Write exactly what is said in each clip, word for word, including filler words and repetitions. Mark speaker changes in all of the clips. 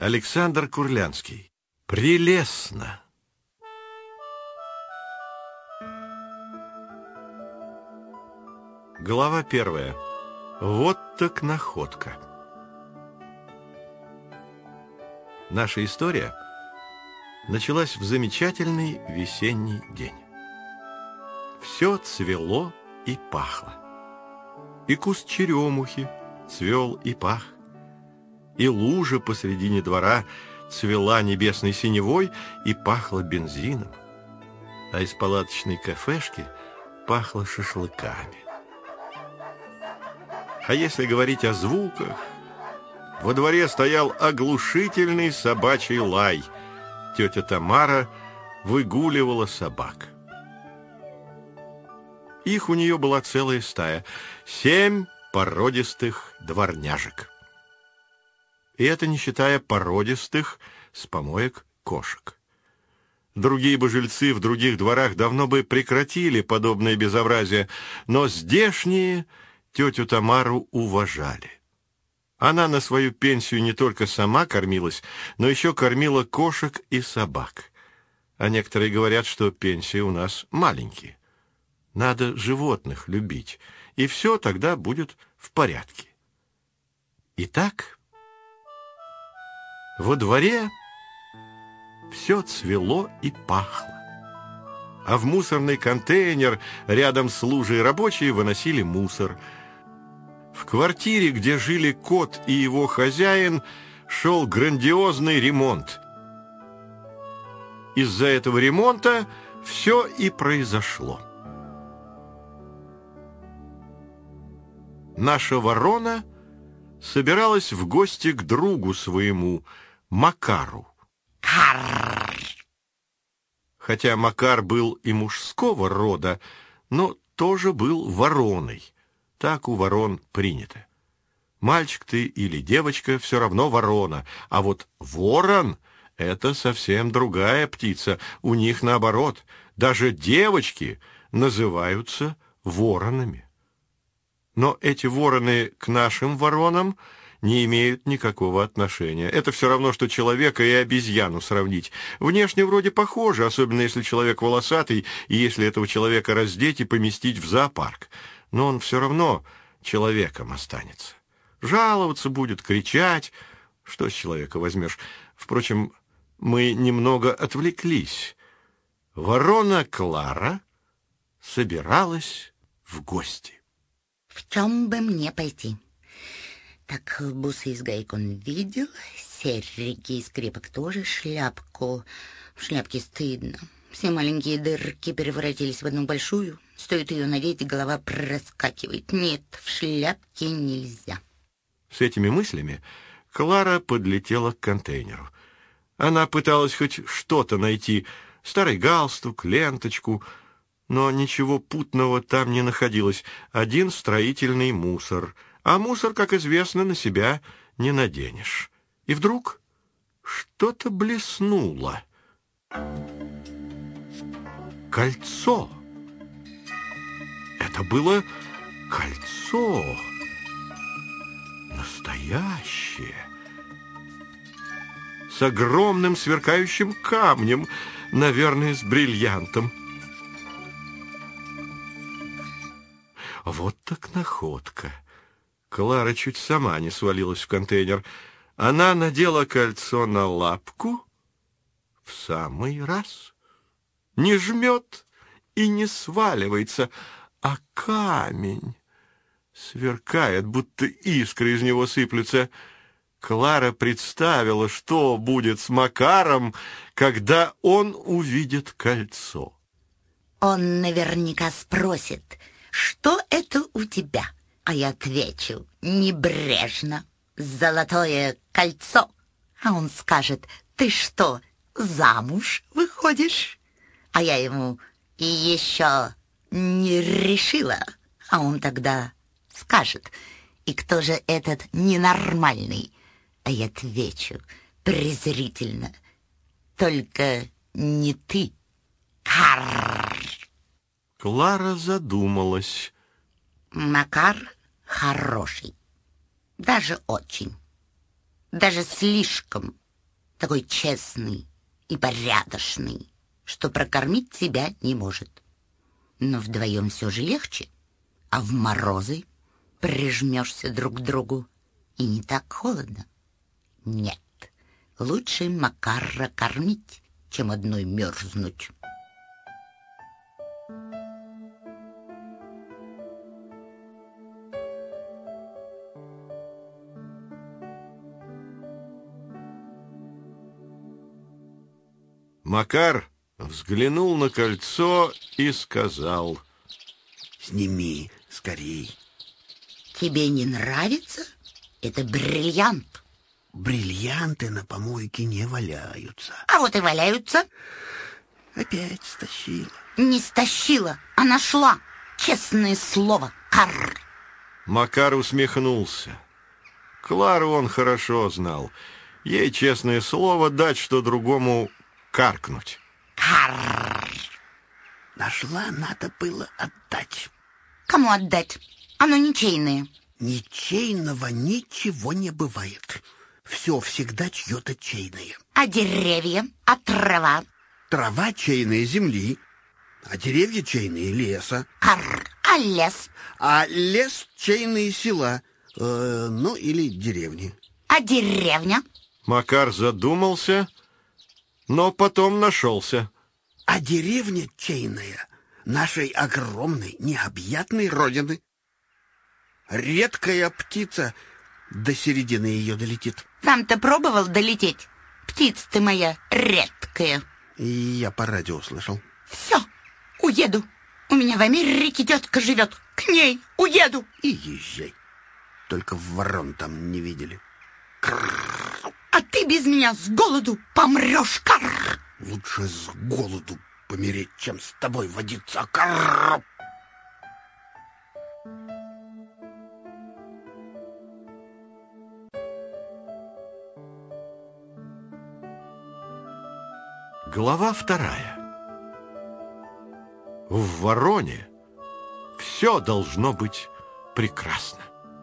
Speaker 1: Александр Курлянский. Прелестно. Глава первая. Вот так находка. Наша история началась в замечательный весенний день. Все цвело и пахло. И куст черемухи цвел и пах, и лужа посредине двора цвела небесной синевой и пахла бензином, а из палаточной кафешки пахло шашлыками. А если говорить о звуках, во дворе стоял оглушительный собачий лай. Тетя Тамара выгуливала собак. Их у нее была целая стая, семь породистых дворняжек. И это не считая породистых с помоек кошек. Другие бы жильцы в других дворах давно бы прекратили подобное безобразие, но здешние тетю Тамару уважали. Она на свою пенсию не только сама кормилась, но еще кормила кошек и собак. А некоторые говорят, что пенсии у нас маленькие. Надо животных любить, и все тогда будет в порядке. Итак, во дворе все цвело и пахло, а в мусорный контейнер рядом с лужей рабочие выносили мусор. В квартире, где жили кот и его хозяин, шел грандиозный ремонт. Из-за этого ремонта все и произошло. Наша ворона собиралась в гости к другу своему, Макару.
Speaker 2: Карр!
Speaker 1: Хотя Макар был и мужского рода, но тоже был вороной. Так у ворон принято. Мальчик ты или девочка, все равно ворона, а вот ворон — это совсем другая птица. У них наоборот, даже девочки называются воронами. Но эти вороны к нашим воронам не имеют никакого отношения. Это все равно, что человека и обезьяну сравнить. Внешне вроде похоже, особенно если человек волосатый, и если этого человека раздеть и поместить в зоопарк. Но он все равно человеком останется. Жаловаться будет, кричать. Что с человека возьмешь? Впрочем, мы немного отвлеклись. Ворона Клара собиралась в гости.
Speaker 2: В чем бы мне пойти? Так, бусы из гаек он видел, серьги из скрепок тоже, шляпку. В шляпке стыдно. Все маленькие дырки превратились в одну большую. Стоит ее надеть, голова проскакивает. Нет, в шляпке нельзя.
Speaker 1: С этими мыслями Клара подлетела к контейнеру. Она пыталась хоть что-то найти. Старый галстук, ленточку. Но ничего путного там не находилось. Один строительный мусор. А мусор, как известно, на себя не наденешь. И вдруг что-то блеснуло. Кольцо. Это было кольцо. Настоящее. С огромным сверкающим камнем, наверное, с бриллиантом. Вот так находка. Клара чуть сама не свалилась в контейнер. Она надела кольцо на лапку в самый раз. Не жмет и не сваливается, а камень сверкает, будто искры из него сыплются. Клара представила, что будет с Макаром, когда он увидит кольцо.
Speaker 2: Он наверняка спросит: что это у тебя? А я отвечу небрежно: золотое кольцо. А он скажет: ты что, замуж выходишь? А я ему: и еще не решила. А он тогда скажет: и кто же этот ненормальный? А я отвечу презрительно: только не ты. Карр!
Speaker 1: Клара задумалась.
Speaker 2: Макар хороший. Даже очень. Даже слишком такой честный и порядочный, что прокормить тебя не может. Но вдвоем все же легче, а в морозы прижмешься друг к другу, и не так холодно. Нет, лучше Макара кормить, чем одной мерзнуть.
Speaker 1: Макар взглянул на кольцо и сказал:
Speaker 3: «Сними скорей».
Speaker 2: Тебе не нравится? Это бриллиант.
Speaker 3: Бриллианты на помойке не валяются.
Speaker 2: А вот и валяются.
Speaker 3: Опять стащила.
Speaker 2: Не стащила, а нашла. Честное слово, карр.
Speaker 1: Макар усмехнулся. Клару он хорошо знал. Ей, честное слово, дать что другому каркнуть.
Speaker 2: Карр.
Speaker 3: Нашла, надо было отдать.
Speaker 2: Кому отдать? Оно ничейное.
Speaker 3: Ничейного ничего не бывает. Все всегда чье-то чейное.
Speaker 2: А деревья? А трава?
Speaker 3: Трава чейная земли, а деревья чейные леса.
Speaker 2: Карр. А лес?
Speaker 3: А лес чейные села, э, ну или деревни.
Speaker 2: А деревня?
Speaker 1: Макар задумался, но потом нашелся.
Speaker 3: А деревня чейная нашей огромной необъятной родины. Редкая птица до середины ее долетит.
Speaker 2: Сам-то пробовал долететь? Птица ты моя редкая.
Speaker 3: И я по радио слышал.
Speaker 2: Все, уеду. У меня в Америке тетка живет. К ней уеду.
Speaker 3: И езжай. Только ворон там не видели.
Speaker 2: А ты без меня с голоду помрешь, карр.
Speaker 3: Лучше с голоду помереть, чем с тобой водиться, карр.
Speaker 1: Глава вторая. В Вороне все должно быть прекрасно.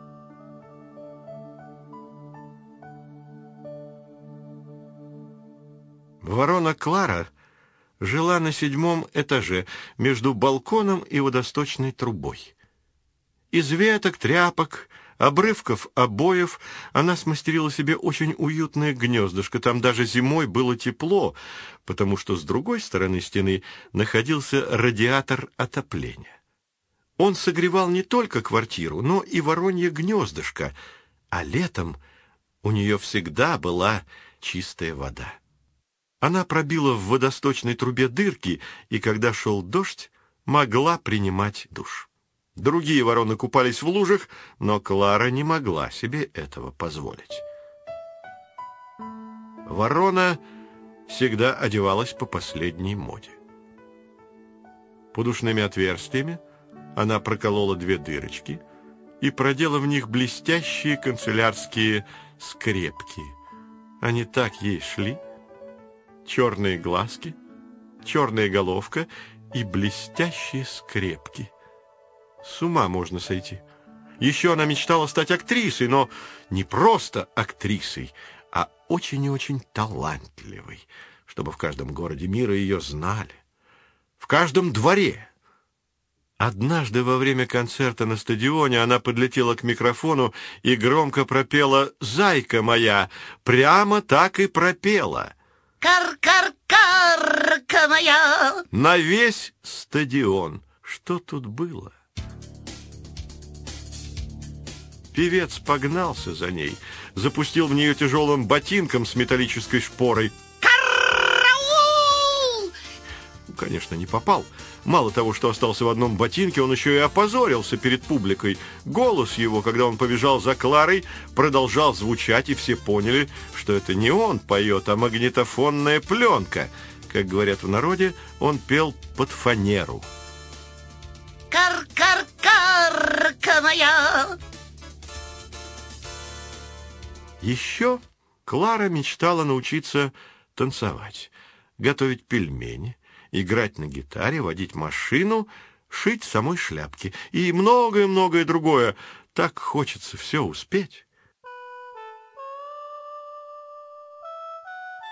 Speaker 1: Ворона Клара жила на седьмом этаже между балконом и водосточной трубой. Из веток, тряпок, обрывков обоев она смастерила себе очень уютное гнездышко. Там даже зимой было тепло, потому что с другой стороны стены находился радиатор отопления. Он согревал не только квартиру, но и воронье гнездышко, а летом у нее всегда была чистая вода. Она пробила в водосточной трубе дырки, и когда шел дождь, могла принимать душ. Другие вороны купались в лужах, но Клара не могла себе этого позволить. Ворона всегда одевалась по последней моде. Под ушными отверстиями она проколола две дырочки и продела в них блестящие канцелярские скрепки. Они так ей шли. Черные глазки, черная головка и блестящие скрепки. С ума можно сойти. Еще она мечтала стать актрисой, но не просто актрисой, а очень и очень талантливой, чтобы в каждом городе мира ее знали, в каждом дворе. Однажды во время концерта на стадионе она подлетела к микрофону и громко пропела «Зайка моя», прямо так и пропела.
Speaker 2: Кар-кар-карка моя!
Speaker 1: На весь стадион. Что тут было? Певец погнался за ней, запустил в нее тяжелым ботинком с металлической шпорой.
Speaker 2: Караул!
Speaker 1: Конечно, не попал. Мало того, что остался в одном ботинке, он еще и опозорился перед публикой. Голос его, когда он побежал за Кларой, продолжал звучать, и все поняли, что это не он поет, а магнитофонная пленка. Как говорят в народе, он пел под фанеру.
Speaker 2: Кар-кар-карка моя!
Speaker 1: Еще Клара мечтала научиться танцевать, готовить пельмени, играть на гитаре, водить машину, шить самой шляпки и многое-многое другое. Так хочется все успеть.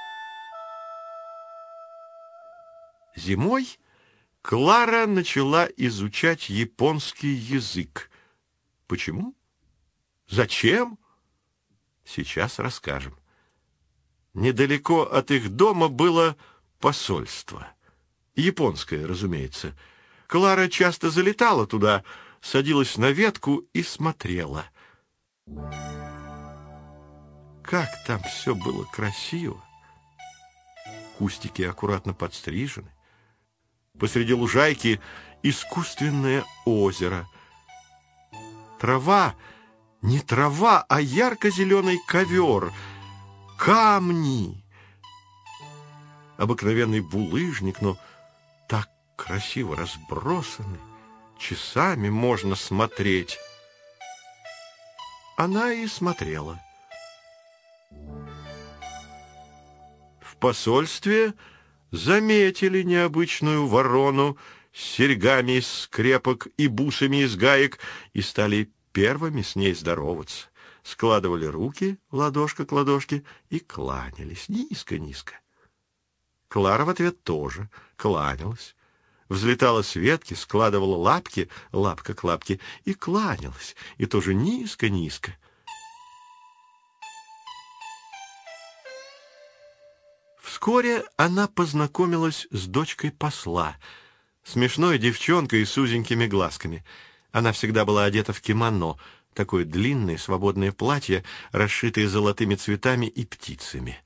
Speaker 1: Зимой Клара начала изучать японский язык. Почему? Зачем? Сейчас расскажем. Недалеко от их дома было посольство. Японское, разумеется. Клара часто залетала туда, садилась на ветку и смотрела. Как там все было красиво! Кустики аккуратно подстрижены. Посреди лужайки искусственное озеро. Трава, не трава, а ярко-зеленый ковер. Камни. Обыкновенный булыжник, но так красиво разбросаны. Часами можно смотреть. Она и смотрела. В посольстве заметили необычную ворону с серьгами из скрепок и бусами из гаек и стали первыми с ней здороваться. Складывали руки ладошка к ладошке и кланялись низко-низко. Клара в ответ тоже кланялась. Взлетала с ветки, складывала лапки лапка к лапке и кланялась, и тоже низко-низко. Вскоре она познакомилась с дочкой посла, смешной девчонкой с узенькими глазками. Она всегда была одета в кимоно, такое длинное свободное платье, расшитое золотыми цветами и птицами.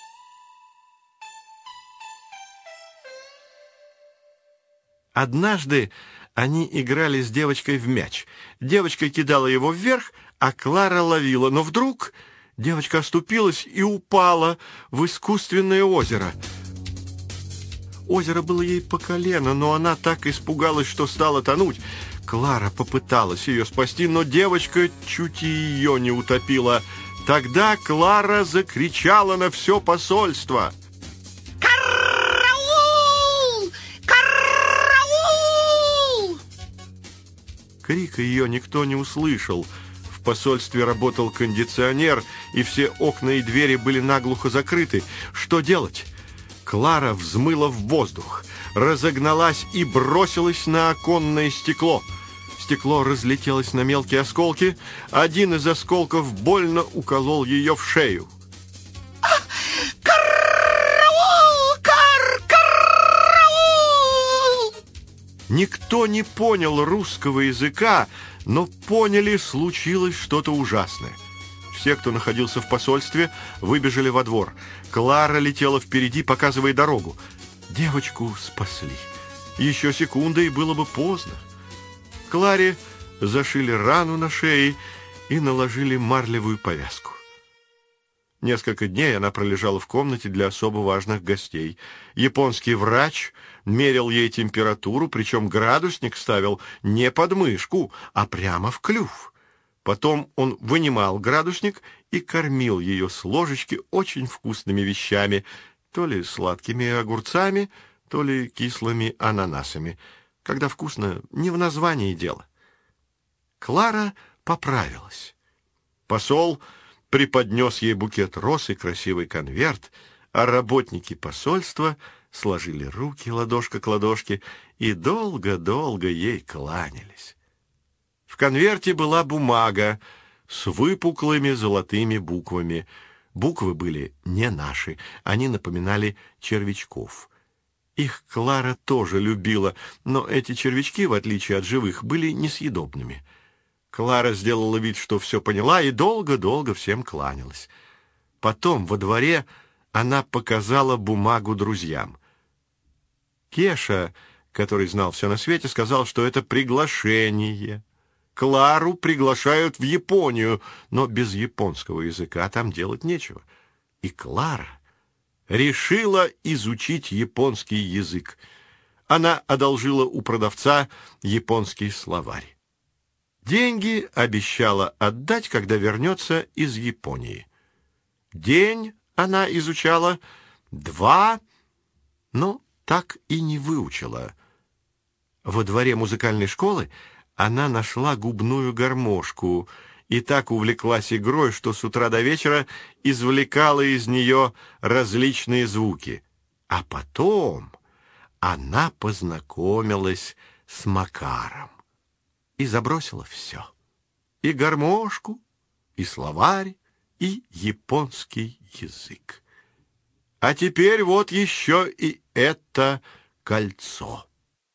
Speaker 1: Однажды они играли с девочкой в мяч. Девочка кидала его вверх, а Клара ловила, но вдруг девочка оступилась и упала в искусственное озеро. Озеро было ей по колено, но она так испугалась, что стала тонуть. Клара попыталась ее спасти, но девочка чуть и ее не утопила. Тогда Клара закричала на все посольство:
Speaker 2: «Караул! Караул!»
Speaker 1: Крика ее никто не услышал. В посольстве работал кондиционер, и все окна и двери были наглухо закрыты. Что делать? Клара взмыла в воздух, разогналась и бросилась на оконное стекло. Стекло разлетелось на мелкие осколки. Один из осколков больно уколол ее в шею.
Speaker 2: «Караул! Кар! Караул!»
Speaker 1: Никто не понял русского языка, но поняли, случилось что-то ужасное. Все, кто находился в посольстве, выбежали во двор. Клара летела впереди, показывая дорогу. Девочку спасли. Еще секунда, и было бы поздно. Кларе зашили рану на шее и наложили марлевую повязку. Несколько дней она пролежала в комнате для особо важных гостей. Японский врач мерил ей температуру, причем градусник ставил не под мышку, а прямо в клюв. Потом он вынимал градусник и кормил ее с ложечки очень вкусными вещами, то ли сладкими огурцами, то ли кислыми ананасами. Когда вкусно, не в названии дело. Клара поправилась. Посол преподнес ей букет роз и красивый конверт, а работники посольства сложили руки ладошка к ладошке и долго-долго ей кланялись. В конверте была бумага с выпуклыми золотыми буквами. Буквы были не наши, они напоминали червячков. Их Клара тоже любила, но эти червячки, в отличие от живых, были несъедобными. Клара сделала вид, что все поняла, и долго-долго всем кланялась. Потом во дворе она показала бумагу друзьям. Кеша, который знал все на свете, сказал, что это приглашение. Клару приглашают в Японию, но без японского языка там делать нечего. И Клара решила изучить японский язык. Она одолжила у продавца японский словарь. Деньги обещала отдать, когда вернется из Японии. День она изучала, два, но так и не выучила. Во дворе музыкальной школы она нашла губную гармошку и так увлеклась игрой, что с утра до вечера извлекала из нее различные звуки. А потом она познакомилась с Макаром и забросила все. И гармошку, и словарь, и японский язык. А теперь вот еще и это кольцо.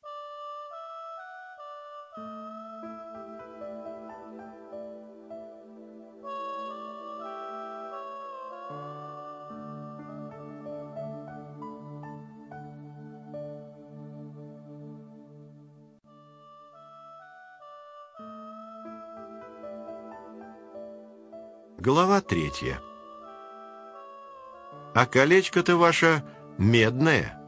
Speaker 1: Глава третья. А колечко-то ваше медное.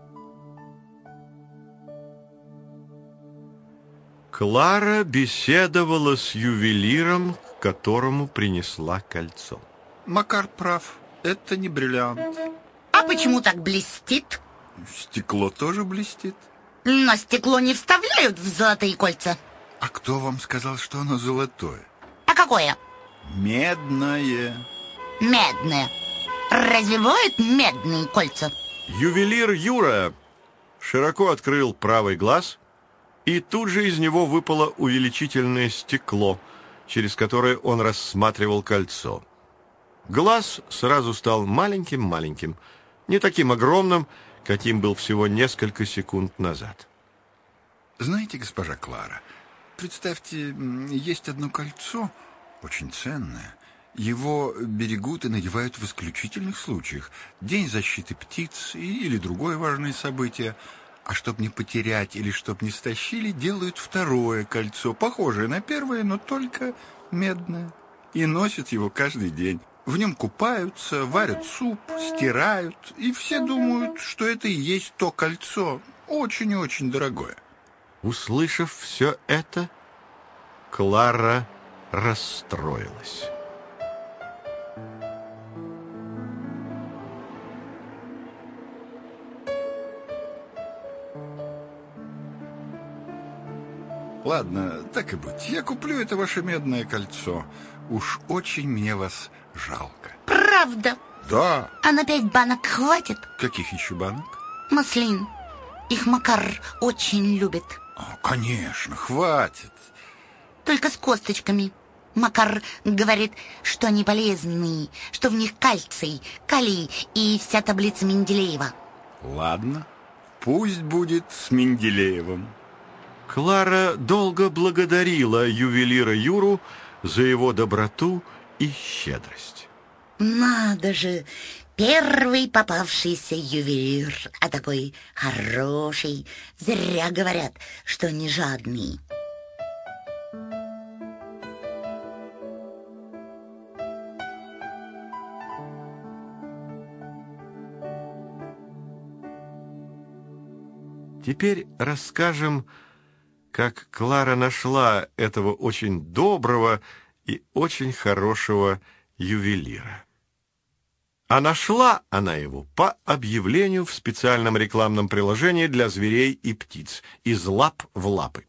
Speaker 1: Клара беседовала с ювелиром, к которому принесла кольцо.
Speaker 4: Макар прав, это не бриллиант.
Speaker 2: А почему так блестит?
Speaker 4: Стекло тоже блестит.
Speaker 2: Но стекло не вставляют в золотые кольца.
Speaker 4: А кто вам сказал, что оно золотое?
Speaker 2: А какое?
Speaker 4: Медное.
Speaker 2: Медное. Разве бывают медные кольца?
Speaker 1: Ювелир Юра широко открыл правый глаз, и тут же из него выпало увеличительное стекло, через которое он рассматривал кольцо. Глаз сразу стал маленьким-маленьким, не таким огромным, каким был всего несколько секунд назад.
Speaker 4: Знаете, госпожа Клара, представьте, есть одно кольцо, очень ценное. Его берегут и надевают в исключительных случаях. День защиты птиц или другое важное событие. А чтоб не потерять или чтоб не стащили, делают второе кольцо, похожее на первое, но только медное. И носят его каждый день. В нем купаются, варят суп, стирают. И все думают, что это и есть то кольцо. Очень и очень дорогое.
Speaker 1: Услышав все это, Клара расстроилась.
Speaker 4: Ладно, так и быть. Я куплю это ваше медное кольцо. Уж очень мне вас жалко.
Speaker 2: Правда?
Speaker 4: Да.
Speaker 2: А на пять банок хватит?
Speaker 4: Каких еще банок?
Speaker 2: Маслин. Их Макар очень любит.
Speaker 4: О, конечно, хватит.
Speaker 2: Только с косточками. Макар говорит, что они полезные, что в них кальций, калий и вся таблица Менделеева.
Speaker 4: Ладно, пусть будет с Менделеевым.
Speaker 1: Клара долго благодарила ювелира Юру за его доброту и щедрость.
Speaker 2: Надо же, первый попавшийся ювелир, а такой хороший. Зря говорят, что не жадный.
Speaker 1: Теперь расскажем, как Клара нашла этого очень доброго и очень хорошего ювелира. А нашла она его по объявлению в специальном рекламном приложении для зверей и птиц «Из лап в лапы».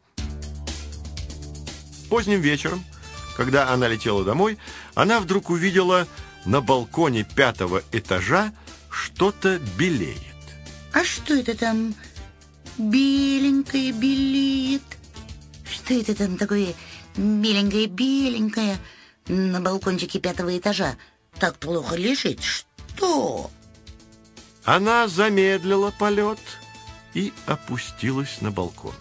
Speaker 1: Поздним вечером, когда она летела домой, она вдруг увидела на балконе пятого этажа что-то белеет.
Speaker 2: А что это там беленькое белеет? Что это там такое беленькое-беленькое на балкончике пятого этажа? Так плохо лежит, что?
Speaker 1: Она замедлила полет и опустилась на балкон.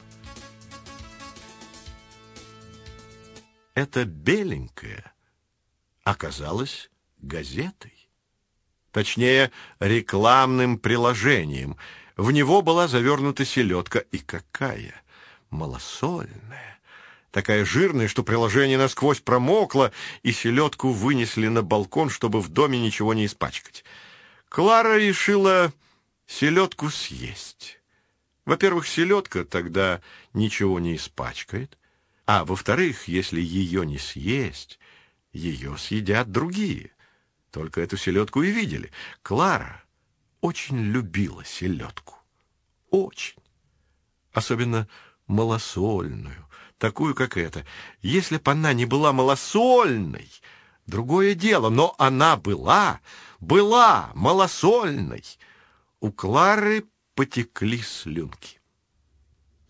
Speaker 1: Это беленькое оказалось газетой. Точнее, рекламным приложением. В него была завернута селедка. И какая малосольная! Такая жирная, что приложение насквозь промокло, и селедку вынесли на балкон, чтобы в доме ничего не испачкать. Клара решила селедку съесть. Во-первых, селедка тогда ничего не испачкает, а во-вторых, если ее не съесть, ее съедят другие. Только эту селедку и видели. Клара очень любила селедку. Очень. Особенно малосольную, такую, как эта. Если бы она не была малосольной, другое дело, но она была, была малосольной. У Клары потекли слюнки.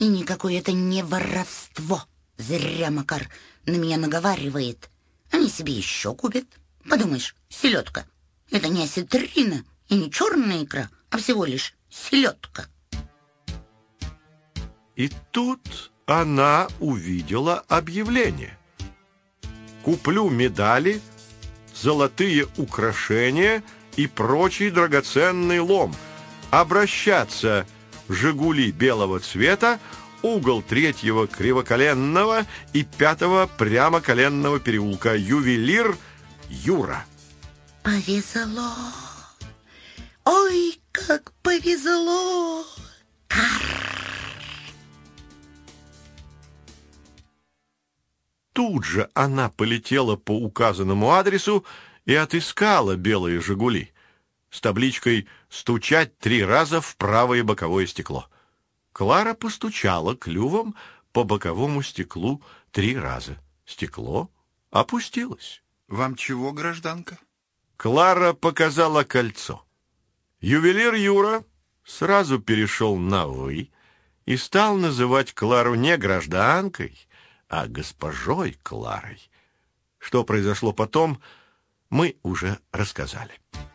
Speaker 2: И никакое это не воровство. Зря Макар на меня наговаривает. Они себе еще купят. Подумаешь, селедка. Это не осетрина и не черная икра, а всего лишь селедка.
Speaker 1: И тут она увидела объявление. Куплю медали, золотые украшения и прочий драгоценный лом. Обращаться «Жигули» белого цвета, угол третьего кривоколенного и пятого прямоколенного переулка. Ювелир Юра.
Speaker 2: Повезло. Ой, как повезло. Карр.
Speaker 1: Тут же она полетела по указанному адресу и отыскала белые «Жигули» с табличкой «Стучать три раза в правое боковое стекло». Клара постучала клювом по боковому стеклу три раза. Стекло опустилось.
Speaker 4: Вам чего, гражданка?
Speaker 1: Клара показала кольцо. Ювелир Юра сразу перешел на «вы» и стал называть Клару не гражданкой, а госпожой Кларой. Что произошло потом, мы уже рассказали.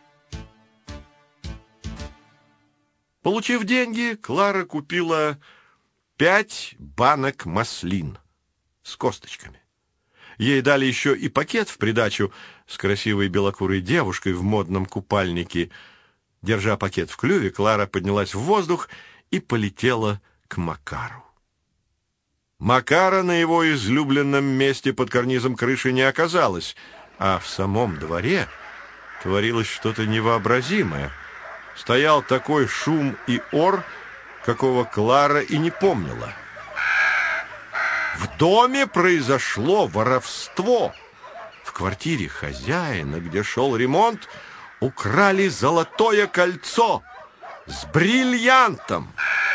Speaker 1: Получив деньги, Клара купила пять банок маслин с косточками. Ей дали еще и пакет в придачу с красивой белокурой девушкой в модном купальнике. Держа пакет в клюве, Клара поднялась в воздух и полетела к Макару. Макара на его излюбленном месте под карнизом крыши не оказалось, а в самом дворе творилось что-то невообразимое. Стоял такой шум и ор, какого Клара и не помнила. В доме произошло воровство. В квартире хозяина, где шел ремонт, украли золотое кольцо с бриллиантом.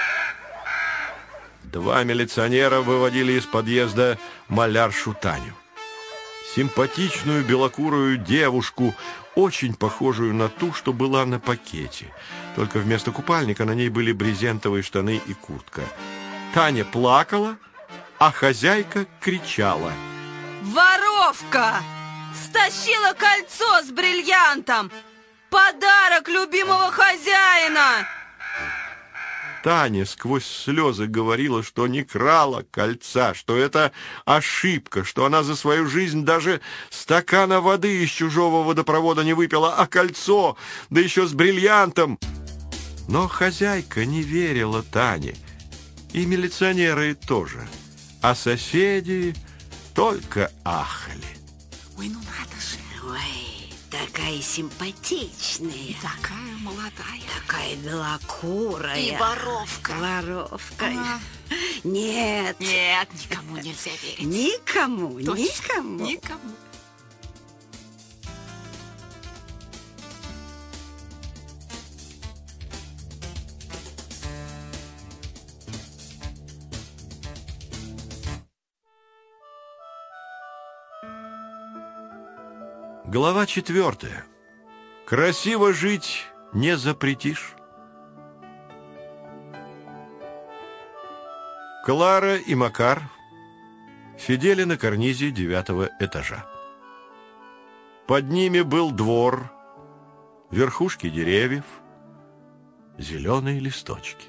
Speaker 1: Два милиционера выводили из подъезда маляршу Таню. Симпатичную белокурую девушку, очень похожую на ту, что была на пакете. Только вместо купальника на ней были брезентовые штаны и куртка. Таня плакала, а хозяйка кричала.
Speaker 5: Воровка! Стащила кольцо с бриллиантом! Подарок любимого хозяина!
Speaker 1: Таня сквозь слезы говорила, что не крала кольца, что это ошибка, что она за свою жизнь даже стакана воды из чужого водопровода не выпила, а кольцо, да еще с бриллиантом. Но хозяйка не верила Тане, и милиционеры тоже, а соседи только ахали.
Speaker 6: Ой, ну надо же.
Speaker 5: Ой, такая симпатичная.
Speaker 6: И такая молодая.
Speaker 5: Такая белокурая.
Speaker 6: И воровка.
Speaker 5: Воровка.
Speaker 6: Ага.
Speaker 5: Нет.
Speaker 6: Нет, никому нельзя верить.
Speaker 5: Никому,
Speaker 6: Точно,
Speaker 5: никому.
Speaker 6: Никому.
Speaker 1: Глава четвертая. Красиво жить не запретишь. Клара и Макар сидели на карнизе девятого этажа. Под ними был двор, верхушки деревьев, зеленые листочки.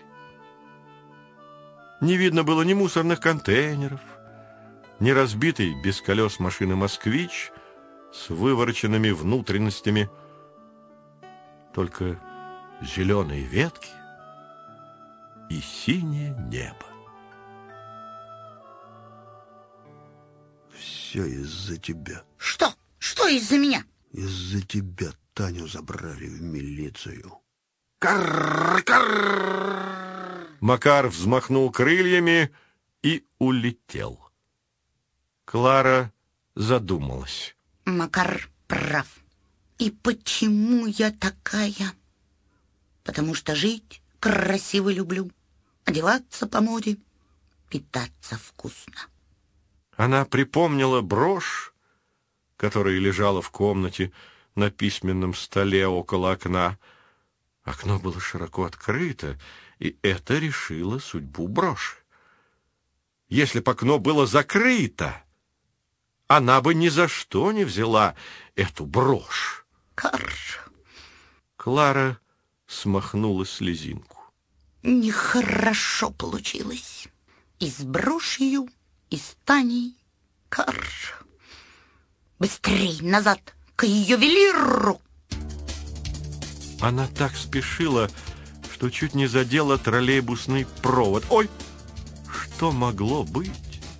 Speaker 1: Не видно было ни мусорных контейнеров, ни разбитой без колес машины «Москвич» с вывороченными внутренностями, только зеленые ветки и синее небо.
Speaker 3: Все из-за тебя.
Speaker 2: Что? Что из-за меня?
Speaker 3: Из-за тебя Таню забрали в милицию. Карр, карр.
Speaker 1: Макар взмахнул крыльями и улетел. Клара задумалась.
Speaker 2: Макар прав. И почему я такая? Потому что жить красиво люблю, одеваться по моде, питаться вкусно.
Speaker 1: Она припомнила брошь, которая лежала в комнате на письменном столе около окна. Окно было широко открыто, и это решило судьбу броши. Если б окно было закрыто, она бы ни за что не взяла эту брошь.
Speaker 2: Карр,
Speaker 1: Клара смахнула слезинку.
Speaker 2: нехорошо получилось. И с брошью, и с Таней. Карр, быстрей назад к ювелиру.
Speaker 1: Она так спешила, что чуть не задела троллейбусный провод. Ой, что могло быть?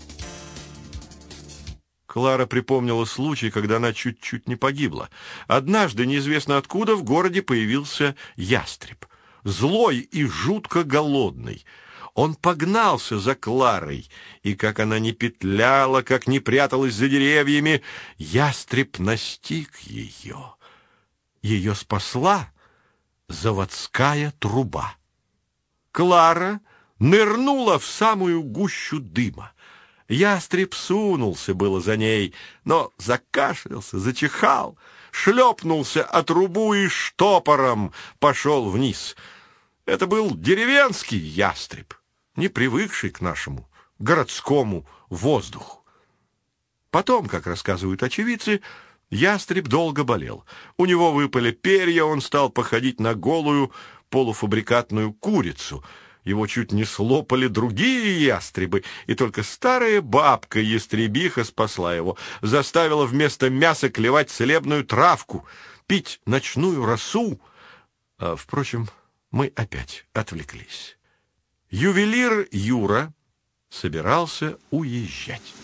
Speaker 1: Клара припомнила случай, когда она чуть-чуть не погибла. Однажды, неизвестно откуда, в городе появился ястреб. Злой и жутко голодный. Он погнался за Кларой, и как она не петляла, как не пряталась за деревьями, ястреб настиг ее. Ее спасла заводская труба. Клара нырнула в самую гущу дыма. Ястреб сунулся было за ней, но закашлялся, зачихал, шлепнулся о трубу и штопором пошел вниз. Это был деревенский ястреб, не привыкший к нашему городскому воздуху. Потом, как рассказывают очевидцы, ястреб долго болел. У него выпали перья, он стал походить на голую полуфабрикатную курицу. Его чуть не слопали другие ястребы, и только старая бабка-ястребиха спасла его, заставила вместо мяса клевать целебную травку, пить ночную росу. А, впрочем, мы опять отвлеклись. Ювелир Юра собирался уезжать.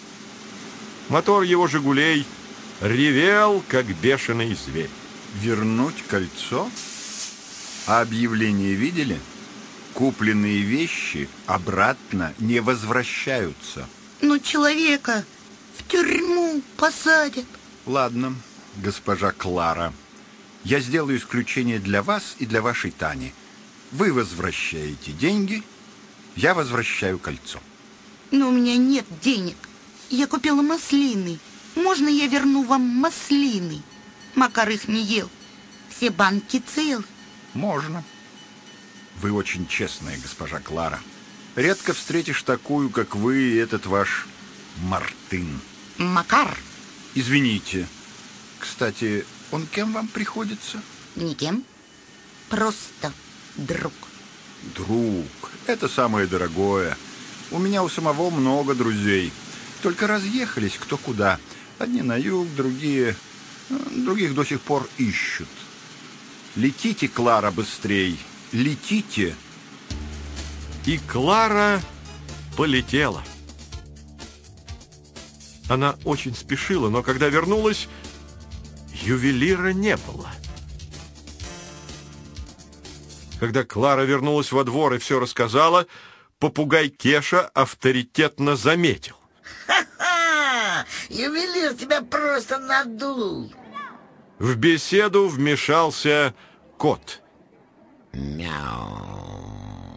Speaker 1: Мотор его «Жигулей» ревел, как бешеный зверь.
Speaker 4: Вернуть кольцо? А объявление видели? Купленные вещи обратно не возвращаются.
Speaker 2: Но человека в тюрьму посадят.
Speaker 4: Ладно, госпожа Клара, я сделаю исключение для вас и для вашей Тани. Вы возвращаете деньги, я возвращаю кольцо.
Speaker 2: Но у меня нет денег. Я купила маслины. Можно я верну вам маслины? Макар их не ел. Все банки целы.
Speaker 4: Можно. Вы очень честная, госпожа Клара. Редко встретишь такую, как вы, и этот ваш Мартын.
Speaker 2: Макар?
Speaker 4: Извините. Кстати, он кем вам приходится?
Speaker 2: Никем. Просто друг.
Speaker 4: Друг. Это самое дорогое. У меня у самого много друзей. Только разъехались кто куда. Одни на юг, другие... Других до сих пор ищут. Летите, Клара, быстрей. Летите.
Speaker 1: И Клара полетела. Она очень спешила, но когда вернулась, ювелира не было. Когда Клара вернулась во двор и все рассказала, попугай Кеша авторитетно заметил.
Speaker 7: Ха-ха! Ювелир тебя просто надул.
Speaker 1: В беседу вмешался кот.
Speaker 8: Мяу,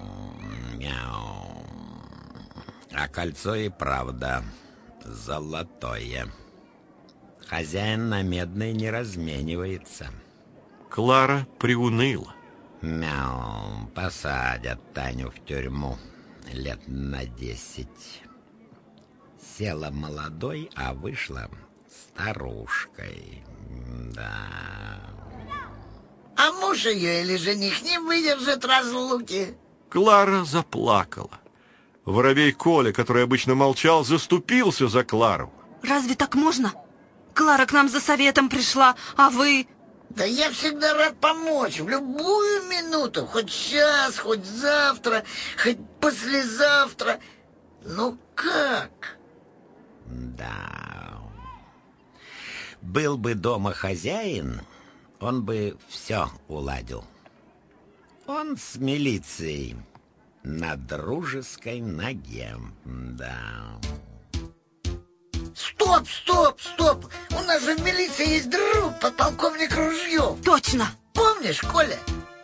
Speaker 8: мяу. А кольцо и правда золотое. Хозяин на медное не разменивается.
Speaker 1: Клара приуныла.
Speaker 8: Мяу, посадят Таню в тюрьму лет на десять. Села молодой, а вышла старушкой. Да...
Speaker 7: А муж ее или жених не выдержит разлуки.
Speaker 1: Клара заплакала. Воробей Коля, который обычно молчал, заступился за Клару.
Speaker 5: Разве так можно? Клара к нам за советом пришла, а вы...
Speaker 7: Да я всегда рад помочь в любую минуту. Хоть сейчас, хоть завтра, хоть послезавтра. Ну как?
Speaker 8: Да... Был бы дома хозяин, он бы все уладил. Он с милицией на дружеской ноге, да.
Speaker 7: Стоп, стоп, стоп! У нас же в милиции есть друг, подполковник Ружьев.
Speaker 5: Точно!
Speaker 7: Помнишь, Коля?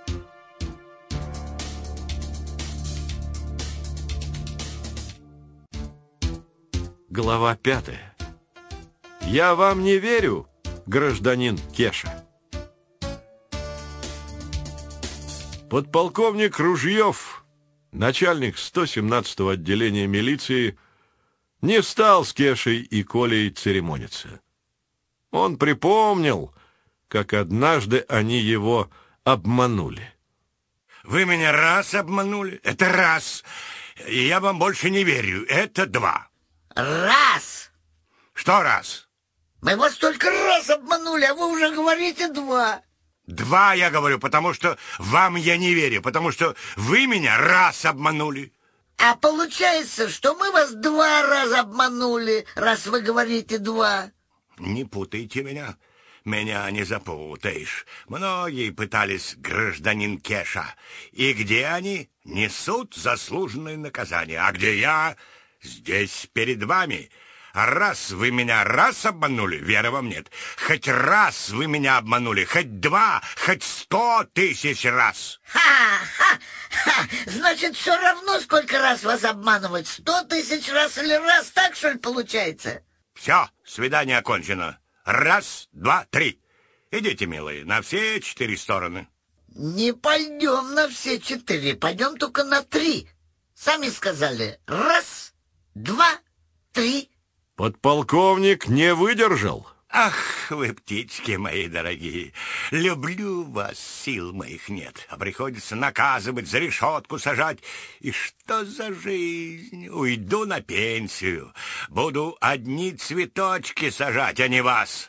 Speaker 1: Глава пятая. Я вам не верю, гражданин Кеша. Подполковник Ружьев начальник сто семнадцатого отделения милиции, не стал с Кешей и Колей церемониться. Он припомнил, как однажды они его обманули.
Speaker 9: Вы меня раз обманули, это раз, и я вам больше не верю, это два.
Speaker 7: Раз!
Speaker 9: Что раз?
Speaker 7: Мы вас только раз обманули, а вы уже говорите два.
Speaker 9: Два, я говорю, потому что вам я не верю, потому что вы меня раз обманули.
Speaker 7: А получается, что мы вас два раза обманули, раз вы говорите два.
Speaker 9: Не путайте меня. Меня не запутаешь. Многие пытались, гражданин Кеша. И где они? Несут заслуженное наказание. А где я? Здесь, перед вами. А раз вы меня раз обманули, веры вам нет. Хоть раз вы меня обманули, хоть два, хоть сто тысяч раз.
Speaker 7: Ха-ха-ха! Значит, все равно, сколько раз вас обманывать. Сто тысяч раз или раз, так, что ли, получается?
Speaker 9: Все, свидание окончено. Раз, два, три. Идите, милые, на все четыре стороны.
Speaker 7: Не пойдем на все четыре, пойдем только на три. Сами сказали, раз, два, три.
Speaker 1: Подполковник не выдержал.
Speaker 9: Ах, вы птички мои дорогие, люблю вас, сил моих нет, а приходится наказывать, за решетку сажать. И что за жизнь? Уйду на пенсию, буду одни цветочки сажать, а не вас.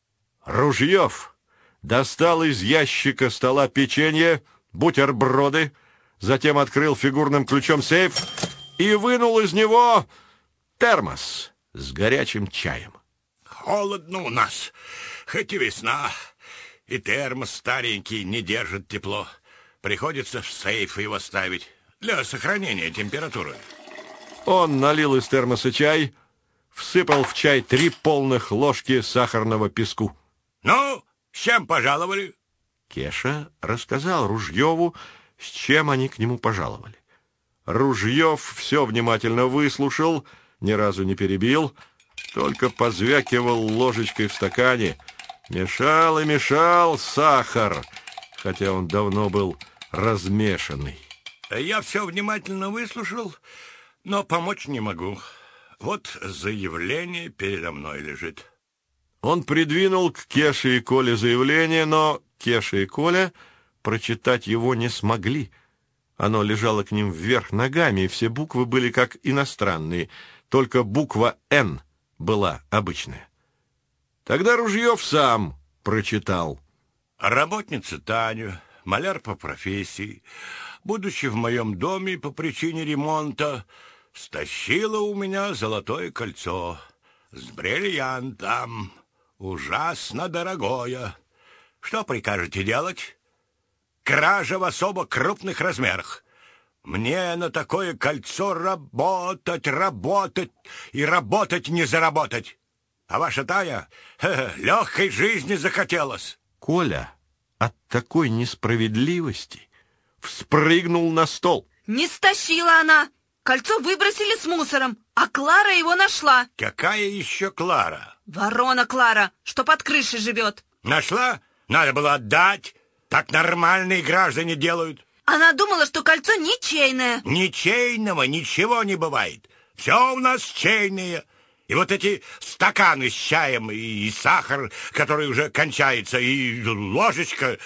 Speaker 1: Ружьев достал из ящика стола печенье, бутерброды, затем открыл фигурным ключом сейф и вынул из него термос с горячим чаем.
Speaker 9: Холодно у нас, хоть и весна, и термос старенький не держит тепло. Приходится в сейф его ставить для сохранения температуры.
Speaker 1: Он налил из термоса чай, всыпал в чай три полных ложки сахарного песку.
Speaker 9: Ну, с чем пожаловали?
Speaker 1: Кеша рассказал Ружьеву, с чем они к нему пожаловали. Ружьев все внимательно выслушал, ни разу не перебил, только позвякивал ложечкой в стакане, мешал и мешал сахар, хотя он давно был размешанный.
Speaker 9: Я все внимательно выслушал, но помочь не могу. Вот заявление передо мной лежит.
Speaker 1: Он придвинул к Кеше и Коле заявление, но Кеша и Коля прочитать его не смогли. Оно лежало к ним вверх ногами, и все буквы были как иностранные, только буква «Н» была обычная. Тогда Ружьев сам прочитал.
Speaker 9: Работница Таня, маляр по профессии, будучи в моем доме по причине ремонта, стащила у меня золотое кольцо с бриллиантом, ужасно дорогое. Что прикажете делать? Кража в особо крупных размерах. Мне на такое кольцо работать, работать и работать не заработать. А ваша Таня хе, легкой жизни захотелось.
Speaker 1: Коля от такой несправедливости вспрыгнул на стол.
Speaker 5: Не стащила она. Кольцо выбросили с мусором, а Клара его нашла.
Speaker 9: Какая еще Клара?
Speaker 5: Ворона Клара, что под крышей живет.
Speaker 9: Нашла? Надо было отдать. Так нормальные граждане делают.
Speaker 5: Она думала, что кольцо ничейное.
Speaker 9: Ничейного ничего не бывает. Все у нас чейное. И вот эти стаканы с чаем, и, и сахар, который уже кончается, и ложечка.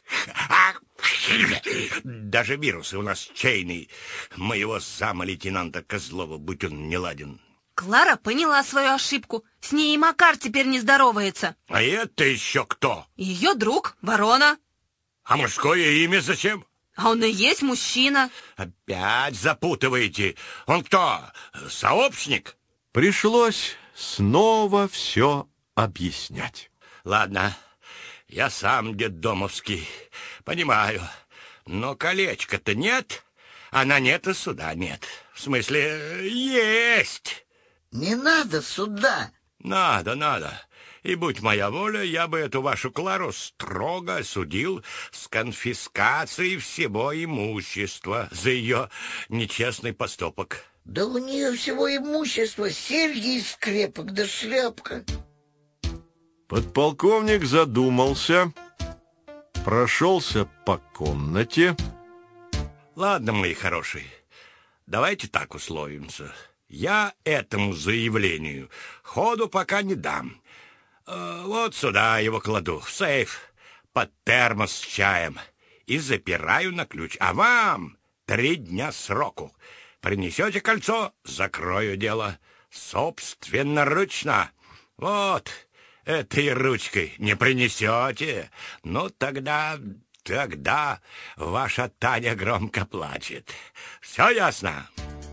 Speaker 9: Даже вирусы у нас чейные. Моего зама-лейтенанта Козлова, будь он неладен.
Speaker 5: Клара поняла свою ошибку. С ней и Макар теперь не здоровается.
Speaker 9: А это еще кто?
Speaker 5: Ее друг, Ворона.
Speaker 9: А мужское имя зачем?
Speaker 5: А он и есть мужчина.
Speaker 9: Опять запутываете. Он кто, сообщник?
Speaker 1: Пришлось снова все объяснять.
Speaker 9: Ладно, я сам детдомовский, понимаю. Но колечка-то нет, а на нет и суда нет. В смысле, есть.
Speaker 7: Не надо суда.
Speaker 9: Надо, надо. И будь моя воля, я бы эту вашу Клару строго осудил с конфискацией всего имущества за ее нечестный поступок.
Speaker 7: Да у нее всего имущества серьги из скрепок да шляпка.
Speaker 1: Подполковник задумался, прошелся по комнате.
Speaker 9: Ладно, мои хорошие, давайте так условимся. Я этому заявлению ходу пока не дам. Э, вот сюда его кладу, в сейф, под термос с чаем, и запираю на ключ. А вам три дня сроку. Принесете кольцо, закрою дело. Собственноручно. Вот, этой ручкой не принесете. Ну, тогда, тогда ваша Таня громко плачет. Все ясно?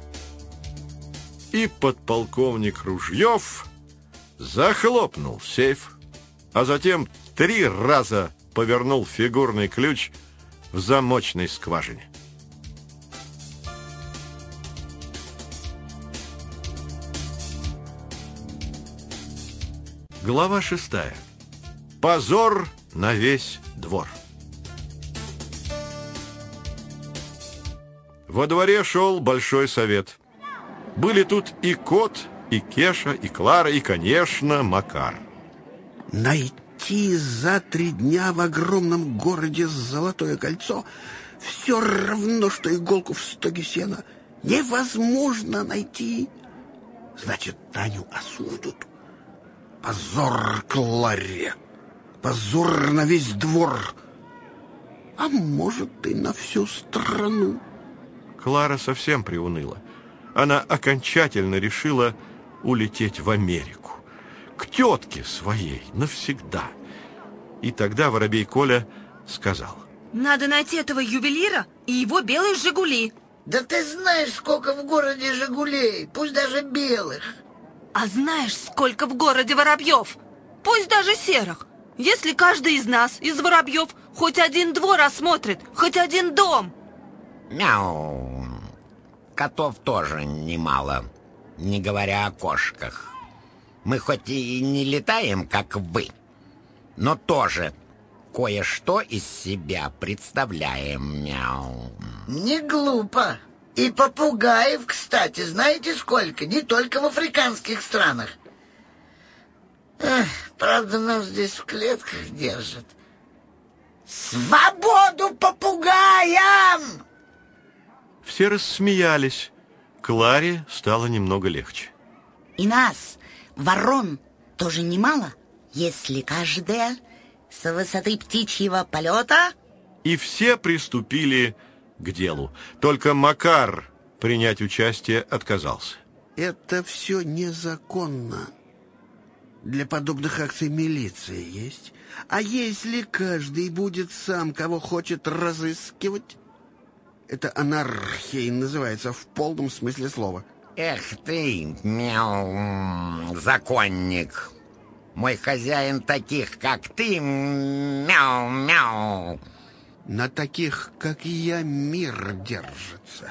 Speaker 1: И подполковник Ружьев захлопнул сейф, а затем три раза повернул фигурный ключ в замочной скважине. Глава шестая. Позор на весь двор. Во дворе шел большой совет. Были тут и Кот, и Кеша, и Клара, и, конечно, Макар.
Speaker 3: Найти за три дня в огромном городе Золотое кольцо все равно, что иголку в стоге сена. Невозможно найти. Значит, Таню осудят. Позор Кларе. Позор на весь двор. А может, и на всю страну.
Speaker 1: Клара совсем приуныла. Она окончательно решила улететь в Америку. К тетке своей навсегда. И тогда воробей Коля сказал:
Speaker 5: надо найти этого ювелира и его белые «Жигули».
Speaker 7: Да ты знаешь, сколько в городе «Жигулей», пусть даже белых.
Speaker 5: А знаешь, сколько в городе воробьев? Пусть даже серых. Если каждый из нас, из воробьев, хоть один двор осмотрит, хоть один дом.
Speaker 8: Мяу. Котов тоже немало, не говоря о кошках. Мы хоть и не летаем, как вы, но тоже кое-что из себя представляем. Мяу.
Speaker 7: Не глупо. И попугаев, кстати, знаете сколько? Не только в африканских странах. Эх, правда, нас здесь в клетках держат. Свободу попугаям!
Speaker 1: Все рассмеялись. Кларе стало немного легче.
Speaker 2: И нас, ворон, тоже немало, если каждая с высоты птичьего полета.
Speaker 1: И все приступили к делу. Только Макар принять участие отказался.
Speaker 3: Это все незаконно. Для подобных акций милиция есть. А если каждый будет сам, кого хочет, разыскивать? Это анархией называется в полном смысле слова.
Speaker 8: Эх ты, мяу, законник. Мой хозяин таких, как ты, мяу-мяу.
Speaker 3: На таких, как и я, мир держится.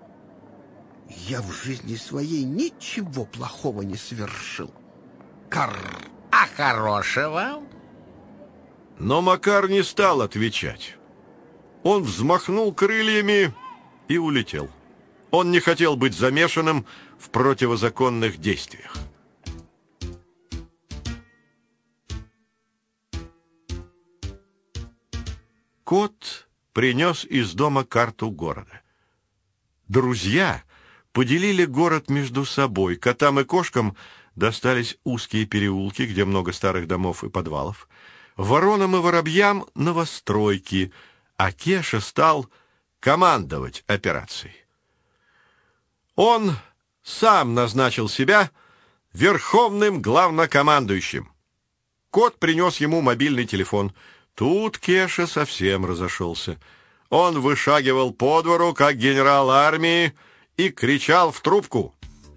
Speaker 3: Я в жизни своей ничего плохого не совершил. Карр.
Speaker 8: А хорошего?
Speaker 1: Но Макар не стал отвечать. Он взмахнул крыльями и улетел. Он не хотел быть замешанным в противозаконных действиях. Кот принес из дома карту города. Друзья поделили город между собой. Котам и кошкам достались узкие переулки, где много старых домов и подвалов. Воронам и воробьям — новостройки, а Кеша стал командовать операцией. Он сам назначил себя верховным главнокомандующим. Кот принес ему мобильный телефон. Тут Кеша совсем разошелся. Он вышагивал по двору, как генерал армии, и кричал в трубку: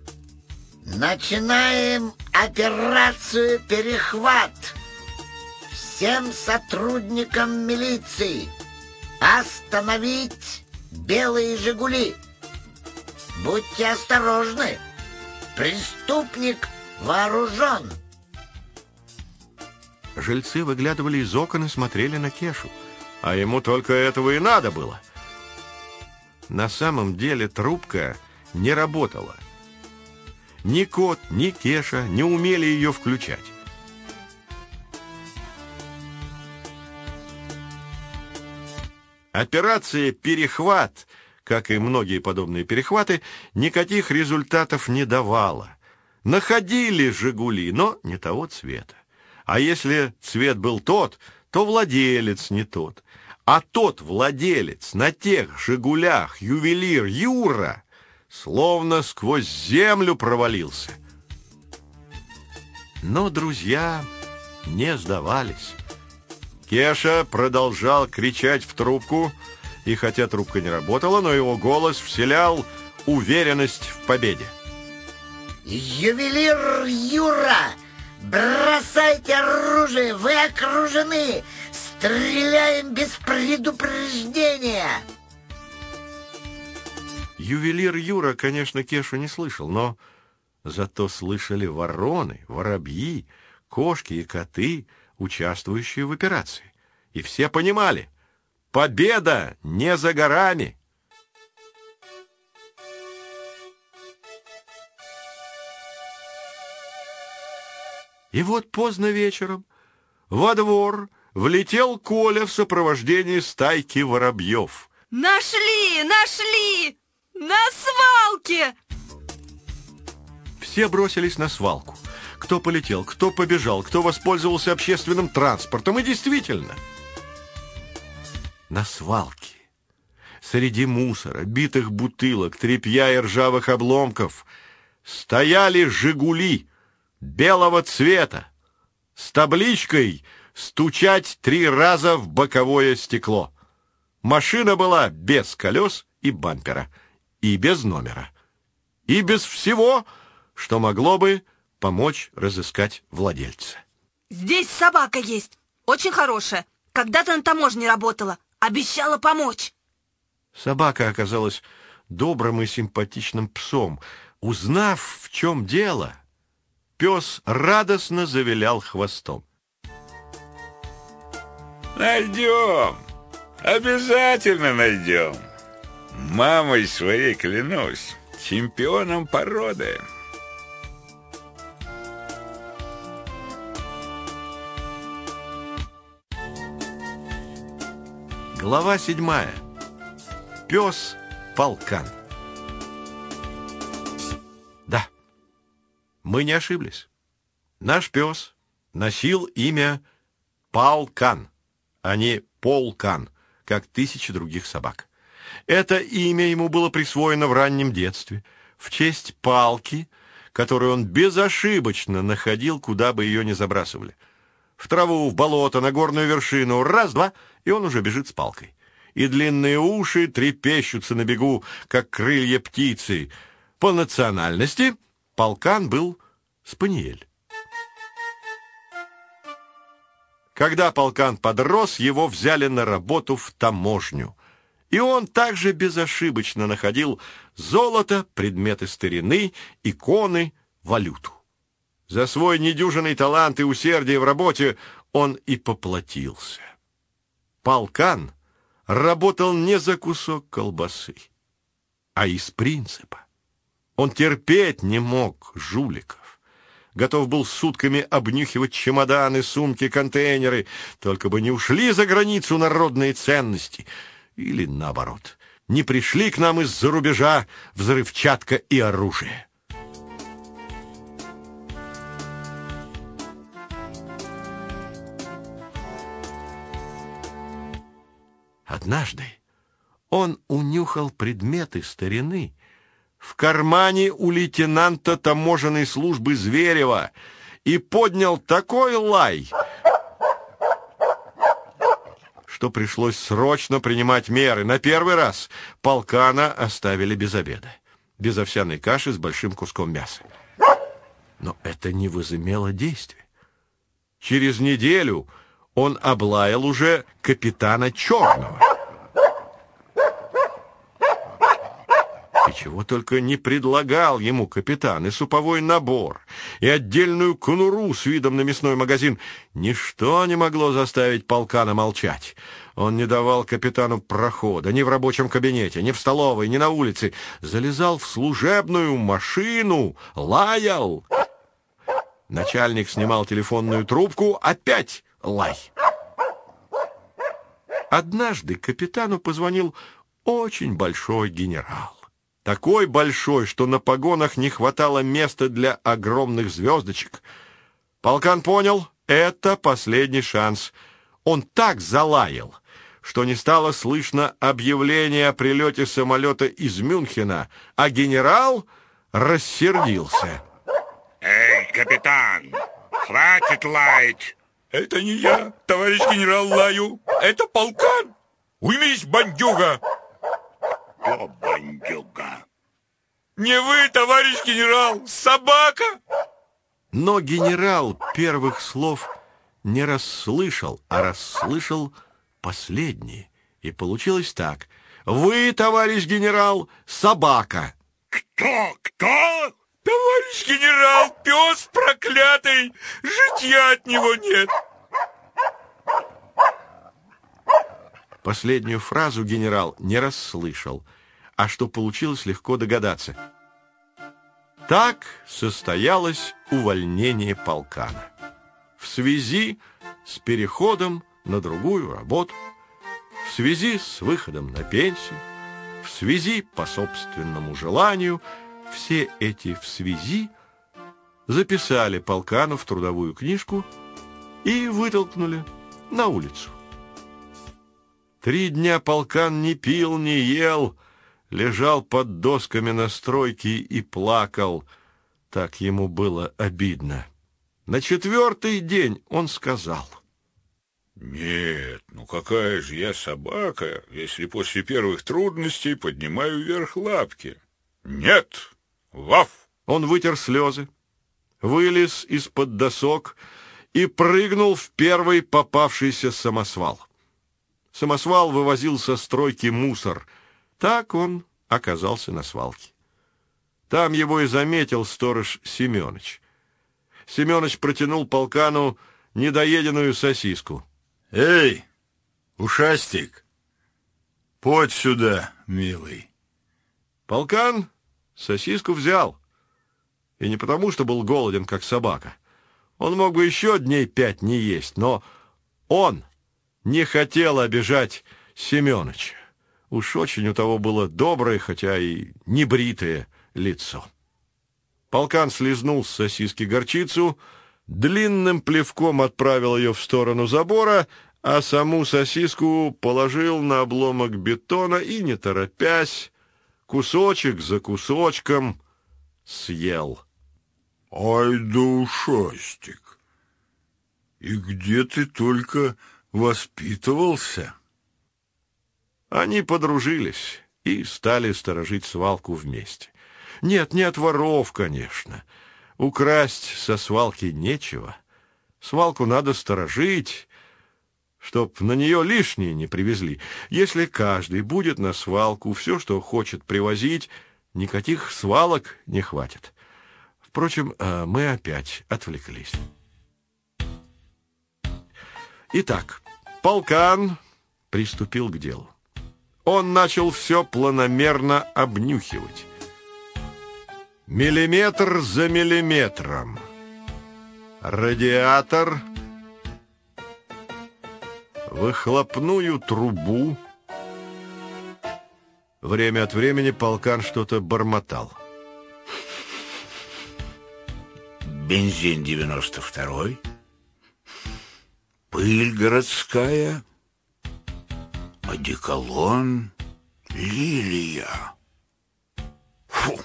Speaker 7: начинаем операцию «Перехват». Всем сотрудникам милиции остановить белые «Жигули». Будьте осторожны. Преступник вооружен.
Speaker 1: Жильцы выглядывали из окон и смотрели на Кешу, а ему только этого и надо было. На самом деле трубка не работала. Ни Кот, ни Кеша не умели ее включать. Операция «Перехват», как и многие подобные перехваты, никаких результатов не давало. Находили «Жигули», но не того цвета. А если цвет был тот, то владелец не тот. А тот владелец на тех «Жигулях», ювелир Юра, словно сквозь землю провалился. Но друзья не сдавались. Кеша продолжал кричать в трубку, и хотя трубка не работала, но его голос вселял уверенность в победе.
Speaker 7: Ювелир Юра, бросайте оружие, вы окружены, стреляем без предупреждения.
Speaker 1: Ювелир Юра, конечно, Кешу не слышал, но зато слышали вороны, воробьи, кошки и коты, участвующие в операции. И все понимали, победа не за горами. И вот поздно вечером во двор влетел Коля в сопровождении стайки воробьев.
Speaker 5: Нашли, нашли! На свалке!
Speaker 1: Все бросились на свалку. Кто полетел, кто побежал, кто воспользовался общественным транспортом. И действительно, на свалке, среди мусора, битых бутылок, тряпья и ржавых обломков, стояли «Жигули» белого цвета с табличкой «Стучать три раза в боковое стекло». Машина была без колес и бампера, и без номера, и без всего, что могло бы помочь разыскать владельца.
Speaker 5: Здесь собака есть, очень хорошая. Когда-то на таможне работала, обещала помочь.
Speaker 1: Собака оказалась добрым и симпатичным псом. Узнав, в чем дело, пес радостно завилял хвостом.
Speaker 10: Найдем, обязательно найдем. Мамой своей клянусь, чемпионом породы.
Speaker 1: Глава седьмая. Пес Полкан. Да, мы не ошиблись. Наш пес носил имя Полкан, а не Полкан, как тысячи других собак. Это имя ему было присвоено в раннем детстве, в честь палки, которую он безошибочно находил, куда бы ее ни забрасывали. В траву, в болото, на горную вершину, раз-два, и он уже бежит с палкой. И длинные уши трепещутся на бегу, как крылья птицы. По национальности Полкан был спаниель. Когда Полкан подрос, его взяли на работу в таможню. И он также безошибочно находил золото, предметы старины, иконы, валюту. За свой недюжинный талант и усердие в работе он и поплатился. Полкан работал не за кусок колбасы, а из принципа. Он терпеть не мог жуликов. Готов был сутками обнюхивать чемоданы, сумки, контейнеры, только бы не ушли за границу народные ценности. Или, наоборот, не пришли к нам из-за рубежа взрывчатка и оружие. Однажды он унюхал предметы старины в кармане у лейтенанта таможенной службы Зверева и поднял такой лай, что пришлось срочно принимать меры. На первый раз Полкана оставили без обеда, без овсяной каши с большим куском мяса. Но это не возымело действия. Через неделю он облаял уже капитана Черного. И чего только не предлагал ему капитан, и суповой набор, и отдельную конуру с видом на мясной магазин. Ничто не могло заставить Полкана молчать. Он не давал капитану прохода ни в рабочем кабинете, ни в столовой, ни на улице. Залезал в служебную машину, лаял. Начальник снимал телефонную трубку, опять лай. Однажды капитану позвонил очень большой генерал. Такой большой, что на погонах не хватало места для огромных звездочек. Полкан понял, это последний шанс. Он так залаял, что не стало слышно объявления о прилете самолета из Мюнхена, а генерал рассердился.
Speaker 9: Эй, капитан, хватит лаять.
Speaker 10: Это не я, товарищ генерал, лаю. Это полкан. Уймись, бандюга.
Speaker 9: О, бандюга.
Speaker 10: Не вы, товарищ генерал, собака.
Speaker 1: Но генерал первых слов не расслышал, а расслышал последние. И получилось так. Вы, товарищ генерал, собака.
Speaker 9: Кто? Кто?
Speaker 10: Товарищ генерал, пес проклятый. Житья от него нет.
Speaker 1: Последнюю фразу генерал не расслышал, а что получилось, легко догадаться. Так состоялось увольнение полкана. В связи с переходом на другую работу, в связи с выходом на пенсию, в связи по собственному желанию, все эти «в связи» записали полкану в трудовую книжку и вытолкнули на улицу. Три дня полкан не пил, не ел, лежал под досками на стройке и плакал. Так ему было обидно. На четвертый день он сказал:
Speaker 10: Нет, ну какая же я собака, если после первых трудностей поднимаю вверх лапки. Нет, ваф!
Speaker 1: Он вытер слезы, вылез из-под досок и прыгнул в первый попавшийся самосвал. Самосвал вывозил со стройки мусор. Так он оказался на свалке. Там его и заметил сторож Семёныч. Семёныч протянул полкану недоеденную сосиску.
Speaker 11: «Эй, ушастик, подь сюда, милый».
Speaker 1: Полкан сосиску взял. И не потому, что был голоден, как собака. Он мог бы еще дней пять не есть, но он не хотел обижать Семёныча. Уж очень у того было доброе, хотя и небритое лицо. Полкан слизнул с сосиски горчицу, длинным плевком отправил ее в сторону забора, а саму сосиску положил на обломок бетона и, не торопясь, кусочек за кусочком съел.
Speaker 11: «Ай да ушастик! И где ты только воспитывался?»
Speaker 1: Они подружились и стали сторожить свалку вместе. Нет, не от воров, конечно. Украсть со свалки нечего. Свалку надо сторожить, чтоб на нее лишнее не привезли. Если каждый будет на свалку все, что хочет привозить, никаких свалок не хватит. Впрочем, мы опять отвлеклись. Итак, полкан приступил к делу. Он начал все планомерно обнюхивать. Миллиметр за миллиметром. Радиатор, выхлопную трубу. Время от времени полкан что-то бормотал.
Speaker 11: Бензин девяносто второй, пыль городская, одеколон, лилия. Фу!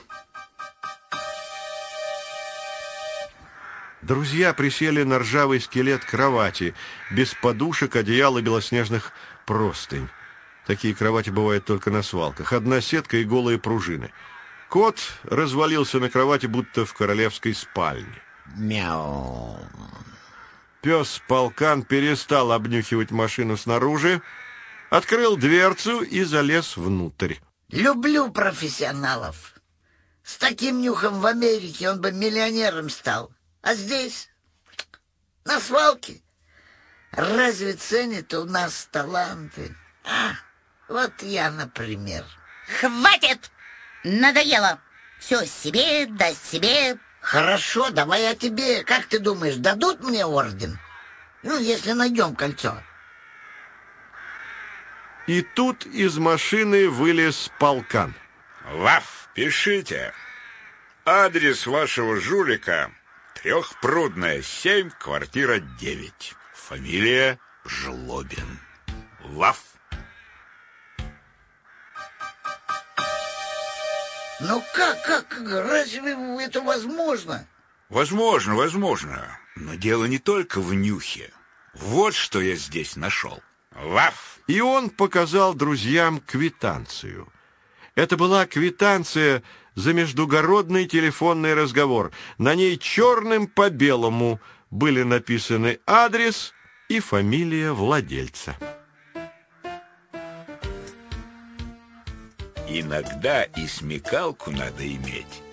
Speaker 1: Друзья присели на ржавый скелет кровати, без подушек, одеял и белоснежных простынь. Такие кровати бывают только на свалках. Одна сетка и голые пружины. Кот развалился на кровати, будто в королевской спальне.
Speaker 8: Мяу.
Speaker 1: Пес полкан перестал обнюхивать машину снаружи, открыл дверцу и залез внутрь.
Speaker 7: Люблю профессионалов. С таким нюхом в Америке он бы миллионером стал. А здесь, на свалке, разве ценят у нас таланты? А, вот я, например.
Speaker 2: Хватит! Надоело. Все себе, да себе.
Speaker 7: Хорошо, давай я тебе. Как ты думаешь, дадут мне орден? Ну, если найдем кольцо.
Speaker 1: И тут из машины вылез полкан.
Speaker 10: Лав, пишите. Адрес вашего жулика — Трехпрудная, семь, квартира девять. Фамилия Жлобин. Лав.
Speaker 7: Ну как, как, разве это возможно?
Speaker 10: Возможно, возможно. Но дело не только в нюхе. Вот что я здесь нашел. Лав.
Speaker 1: И он показал друзьям квитанцию. Это была квитанция за междугородный телефонный разговор. На ней черным по белому были написаны адрес и фамилия владельца.
Speaker 10: Иногда и смекалку надо иметь,